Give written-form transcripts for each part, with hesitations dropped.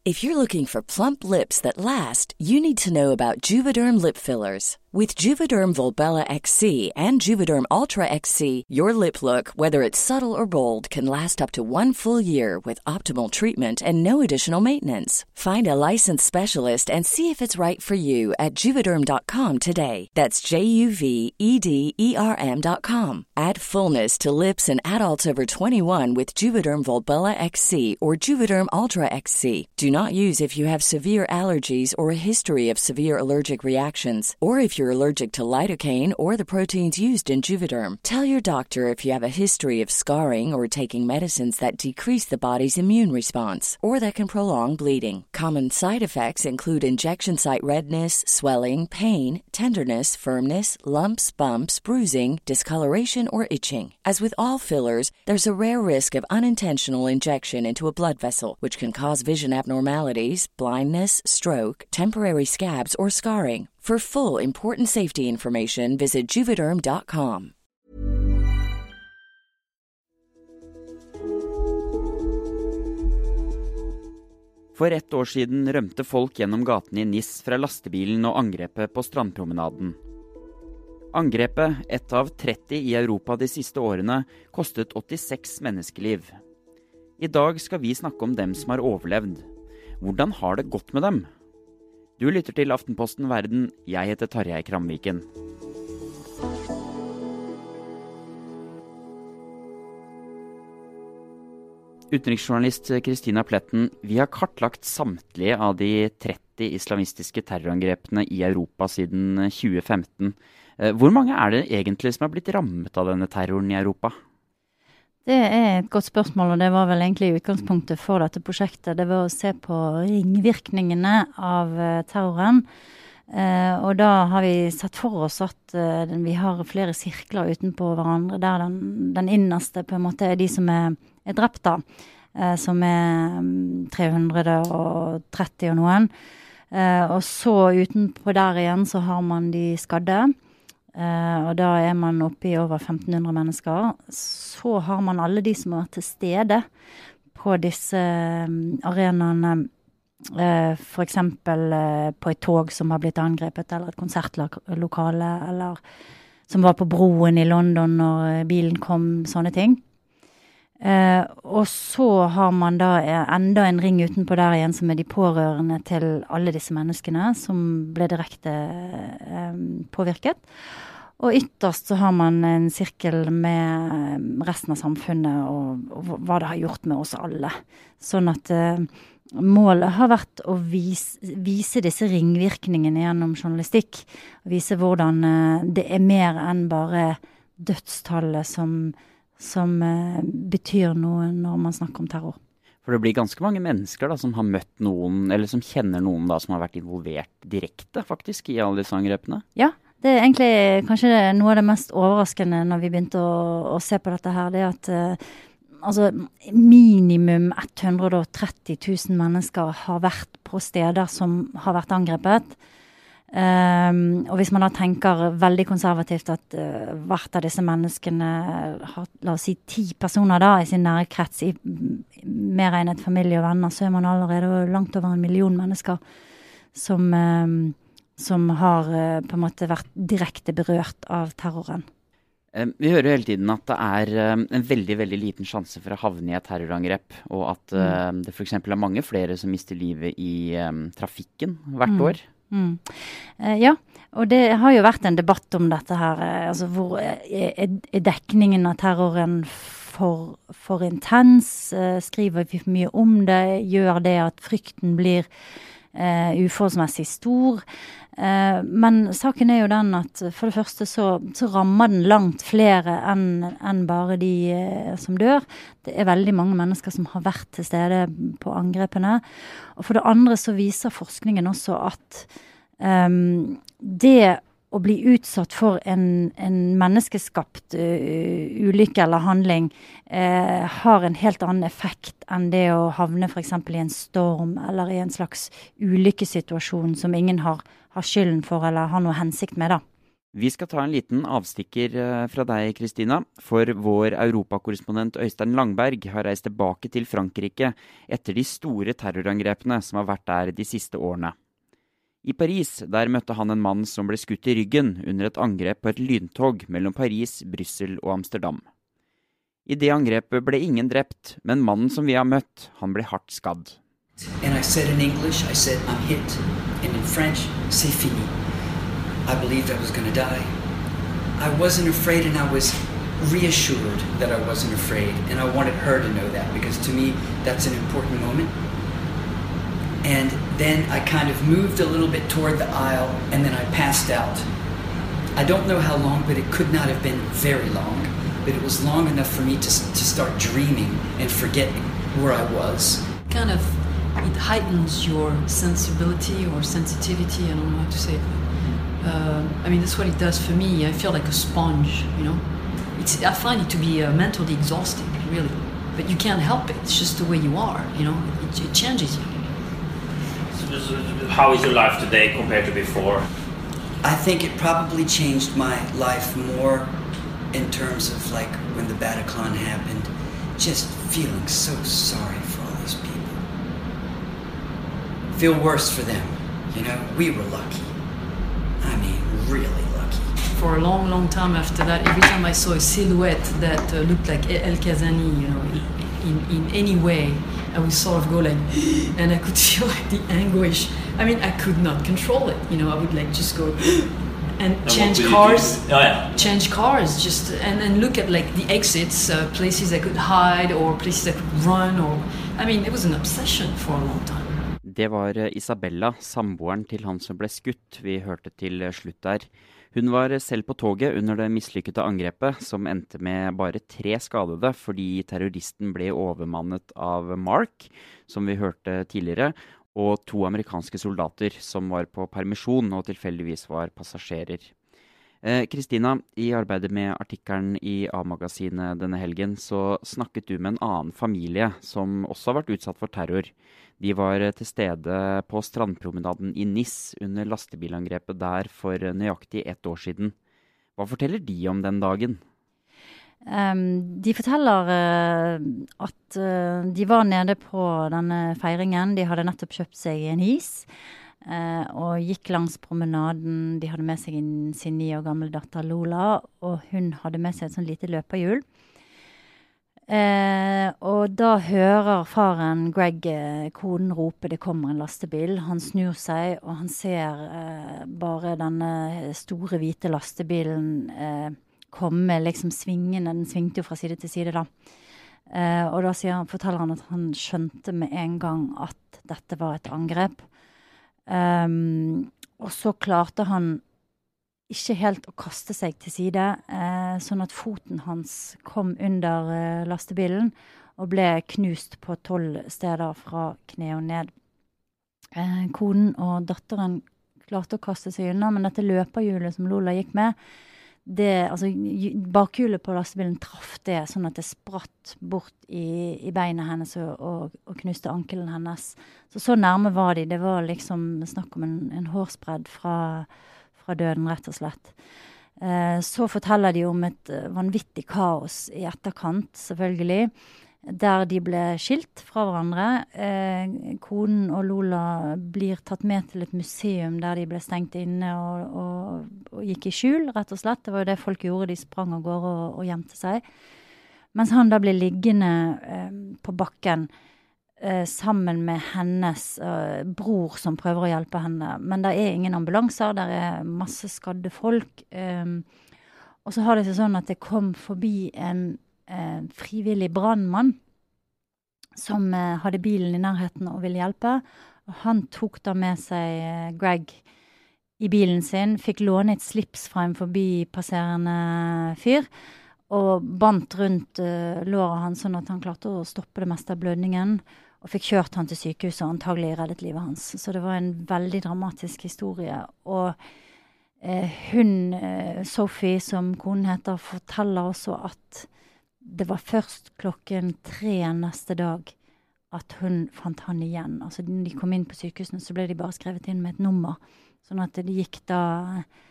If you're looking for plump lips that last, you need to know about Juvederm lip fillers. With Juvederm Volbella XC and Juvederm Ultra XC, your lip look, whether it's subtle or bold, can last up to 1 full year with optimal treatment and no additional maintenance. Find a licensed specialist and see if it's right for you at Juvederm.com today. That's JUVEDERM.com. Add fullness to lips in adults over 21 with Juvederm Volbella XC or Juvederm Ultra XC. Do not use if you have severe allergies or a history of severe allergic reactions, or if you're allergic to lidocaine or the proteins used in Juvederm. Tell your doctor if you have a history of scarring or taking medicines that decrease the body's immune response or that can prolong bleeding. Common side effects include injection site redness, swelling, pain, tenderness, firmness, lumps, bumps, bruising, discoloration, or itching. As with all fillers, there's a rare risk of unintentional injection into a blood vessel, which can cause vision abnormalities, blindness, stroke, temporary scabs, or scarring. For full, important safety information, visit Juvederm.com. For 1 år siden rømte folk gjennom gaten I Nice fra lastebilen og angrepet på strandpromenaden. Angrepet, et av 30 I Europa de siste årene, kostet 86 menneskeliv. I dag skal vi snakke om dem som har overlevd. Hvordan har det gått med dem? Du lytter til Aftenposten Verden. Jeg heter Tarjei Kramviken. Utenriksjournalist Kristina Pletten, vi har kartlagt samtlige av de 30 islamistiske terrorangrepene I Europa siden 2015. Hvor mange det egentlig som har blitt rammet av denne terroren I Europa? Det et godt spørsmål, og det var vel egentlig utgangspunktet for dette prosjektet. Det var å se på ringvirkningene av terroren. Og da har vi sett for oss at vi har flere sirkler utenpå hverandre, der den innerste på en måte de som drept da, som 330 og noen. Og så utenpå der igjen så har man de skadde. Og da man oppe I over 1500 mennesker. Så har man alle de som til stede på disse arenaene, for eksempel på et tog som har blitt angrepet, eller et konsertlokale, eller som var på broen I London når bilen kom, sånne ting. Og så har man da enda en ring utenpå der igjen som de pårørende til alle disse menneskene som ble direkte påvirket. Og ytterst så har man en sirkel med resten av samfunnet og hva det har gjort med oss alle. Sånn at målet har vært å vise disse ringvirkningene gjennom journalistikk. Vise hvordan det mer enn bare dødstallet som betyr noe når man snakker om terror. For det blir ganske mange mennesker da, som har møtt noen, eller som kjenner noen da, som har vært involvert direkte faktisk I alle disse angrepene. Ja, det egentlig kanskje noe av det mest overraskende når vi begynte å se på dette her, det at altså, minimum 130 000 mennesker har vært på steder som har vært angrepet. Og hvis man da tenker veldig konservativt at hvert av disse menneskene har, la oss si 10 personer da I sin nære krets I mer enn et familie og venner, så man allerede langt over 1 million mennesker som har på en måte vært direkte berørt av terroren. Vi hører hele tiden at det en veldig, veldig liten sjanse for å havne I et terrorangrep, og at det for eksempel mange flere som mister livet I trafikken hvert år. Ja, og det har jo vært en debatt om dette her, altså hvor dekningen av terroren for intens, skriver vi for mye om det, gjør det at frykten blir uforholdsmessig stor, men saken jo den at for det første så rammer den langt flere enn bare de som dør. Det veldig mange mennesker som har vært til stede på angrepene, og for det andre så viser forskningen også at det å bli utsatt for en menneskeskapt ulykke eller handling har en helt annen effekt enn det å havne for eksempel I en storm eller I en slags ulykkesituasjon som ingen har skylden for eller har noe hensikt med da. Vi skal ta en liten avstikker fra deg, Kristina, for vår europakorrespondent Øystein Langberg har reist tilbake til Frankrike etter de store terrorangrepene som har vært der de siste årene. I Paris der møtte han en mann som ble skutt i ryggen under et angrep på et lyntog mellom Paris, Brussel og Amsterdam. I det angrepet ble ingen drept, men mannen som vi har møtt, han ble hardt skadd. And I said in English, I said, I'm hit. And in French, c'est fini. I believed I was going to die. I wasn't afraid and I was reassured that I wasn't afraid. And I wanted her to know that because to me, that's an important moment. And then I kind of moved a little bit toward the aisle and then I passed out. I don't know how long, but it could not have been very long. But it was long enough for me to start dreaming and forgetting where I was. Kind of, it heightens your sensibility or sensitivity, I don't know how to say it. I mean, that's what it does for me. I feel like a sponge, you know. I find it to be mentally exhausting, really. But you can't help it. It's just the way you are, you know. It changes you. So how is your life today compared to before? I think it probably changed my life more in terms of like when the Bataclan happened, just feeling so sorry for all these people. Feel worse for them, you know. We were lucky. I mean, really lucky. For a long, long time after that, every time I saw a silhouette that looked like El Kazani, you know, in any way, I would sort of go like, and I could feel like the anguish. I mean, I could not control it, you know. I would like just go and change cars, change cars, just and look at like the exits, places I could hide or places I could run. Or I mean, it was an obsession for a long time. Det var Isabella, samboeren til han som ble skutt, vi hørte til slutt der. Hun var selv på toget under det mislykkede angrepet, som endte med bare 3 skadede, fordi terroristen ble overmannet av Mark, som vi hørte tidligere, og 2 amerikanske soldater som var på permisjon og tilfeldigvis var passasjerer. Kristina, i arbeidet med artikkelen i A-magasinet denne helgen, så snakket du med en annen familie som også har vært utsatt for terror. De var til stede på strandpromenaden i Nice under lastebilangrepet der for nøyaktig 1 år siden. Hva forteller de om den dagen? De forteller at de var nede på denne feiringen. De hadde nettopp kjøpt seg en is og gikk langs promenaden. De hadde med seg sin 9 år gamle datter Lola, og hun hadde med seg et sånt lite løperhjul. Og da hører faren Greg konen rope, det kommer en lastebil. Han snur seg, og han ser bare denne store hvite lastebilen komme liksom svingende. Den svingte jo fra side til side da. Og da forteller han at han skjønte med en gang at dette var et angrep. Og så klarte han ikke helt å kaste seg til side, sånn at foten hans kom under lastebilen og ble knust på 12 steder fra kne og ned. Konen og datteren klarte å kaste seg unna, men dette løperhjulet som Lola gikk med, bakhjulet på lastebilen traff det, sånn at det spratt bort i beina hennes og knuste ankelen hennes. Så nærme var de. Det var liksom snakk om en hårsbredd fra døden, rett og slett. Så forteller de om et vanvittig kaos i etterkant, selvfølgelig, der de ble skilt fra hverandre. Konen og Lola blir tatt med til et museum der de ble stengt inne og gikk i skjul, rett og slett. Det var jo det folk gjorde, de sprang av gårde og gjemte seg. Mens han da ble liggende på bakken sammen med hennes bror som prøver å hjelpe henne. Men det er ingen ambulanser, der er masse skadde folk. Og så har det seg sånn at det kom forbi en frivillig brandmann som hadde bilen i nærheten og ville hjelpe. Og han tok da med seg Greg i bilen sin, fikk låne et slips fra en forbipasserende fyr, og bandt rundt låret hans sånn at han klarte å stoppe det meste av blødningen, og fikk kjørt han til sykehuset og antagelig reddet livet hans. Så det var en veldig dramatisk historie. Og hun, Sophie, som konen heter, forteller også at det var først 3:00 neste dag at hun fant han igjen. Altså, når de kom inn på sykehusene, så ble de bare skrevet inn med et nummer. Sånn at det gikk da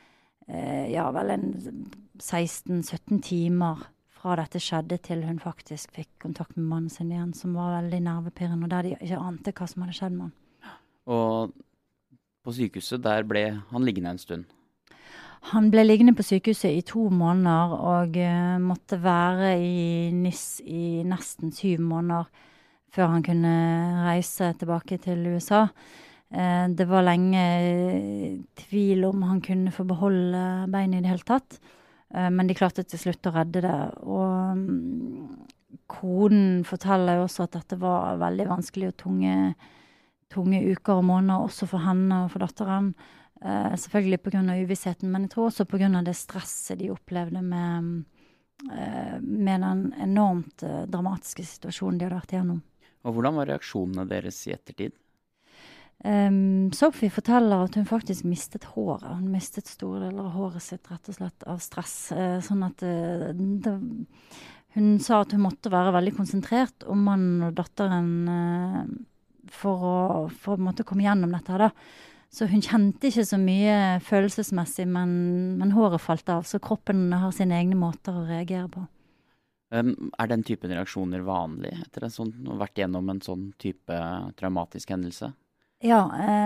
vel en 16-17 timer fra dette skjedde til hun faktisk fikk kontakt med mannen sin igjen, som var veldig nervepirrende, og der de ikke ante hva som hadde skjedd med han. Og på sykehuset, der ble han liggende en stund. Han ble liggende på sykehuset i 2 måneder, og måtte være i NIS i nesten 7 måneder før han kunne reise tilbake til USA. Det var lenge tvil om han kunne få beholde beinet i det hele tatt, men de klarte til slutt å redde det. Og koden forteller jo også at dette var veldig vanskelig og tunge uker og måneder, også for henne og for datteren. Selvfølgelig på grunn av uvissheten, men jeg tror også på grunn av det stresset de opplevde med den enormt dramatiske situasjonen de hadde vært igjennom. Og hvordan var reaksjonene deres i ettertid? Sophie forteller at hun faktisk mistet håret. Hun mistet store deler av håret sitt rett og slett av stress. Sånn at hun sa at hun måtte være veldig konsentrert om mannen og datteren for å måtte komme gjennom dette her da. Så hun kjente ikke så mye følelsesmessig, men håret falt av. Så kroppen har sine egne måter å reagere på. Den typen reaksjoner vanlig etter å ha vært gjennom en sånn type traumatisk hendelse? Ja,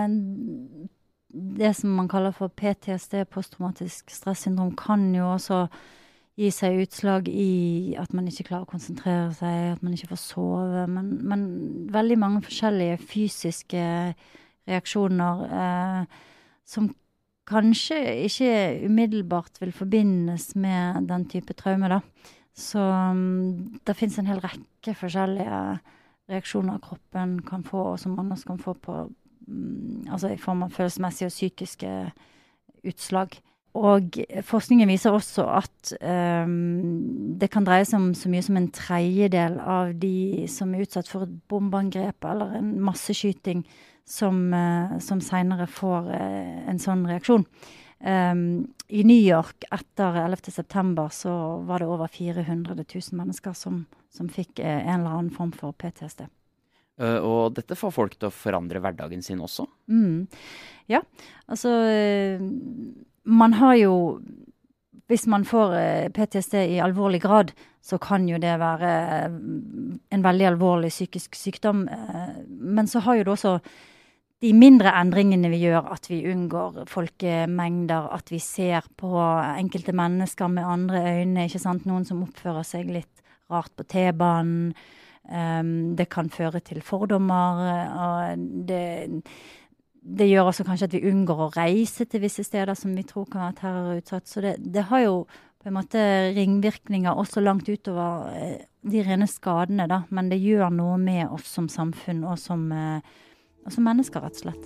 det som man kaller for PTSD, posttraumatisk stressyndrom, kan jo også gi seg utslag i at man ikke klarer å konsentrere seg, at man ikke får sove, men veldig mange forskjellige fysiske reaksjoner som kanskje ikke umiddelbart vil forbindes med den type traume da. Så det finnes en hel rekke forskjellige reaksjoner kroppen kan få, og som man også kan få på, altså i form av følelsesmessige og psykiske utslag. Og forskningen viser også at det kan dreie seg om så mye som en 1/3 av de som er utsatt for et bombeangrep eller en masseskyting som senere får en sånn reaksjon. I New York etter 11. september så var det over 400 000 mennesker som fikk en eller annen form for PTSD. Og dette får folk til å forandre hverdagen sin også? Ja, altså man har jo, hvis man får PTSD i alvorlig grad, så kan jo det være en veldig alvorlig psykisk sykdom, men så har jo det også de mindre endringene vi gjør, at vi unngår folkemengder, at vi ser på enkelte mennesker med andre øyne, ikke sant? Noen som oppfører seg litt rart på T-banen, det kan føre til fordommer, og det gjør også kanskje at vi unngår å reise til visse steder som vi tror kan være terrorutsatt. Så det har jo på en måte ringvirkninger også langt utover de rene skadene da, men det gjør noe med oss som samfunn og som mennesker, rett og slett.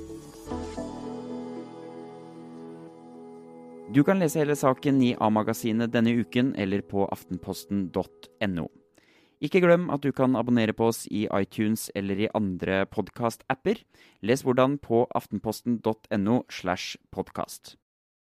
Du kan lese hele saken i A-magasinet denne uken eller på aftenposten.no. Ikke glem at du kan abonnere på oss i iTunes eller i andre podcast-apper. Les hvordan på aftenposten.no/podcast.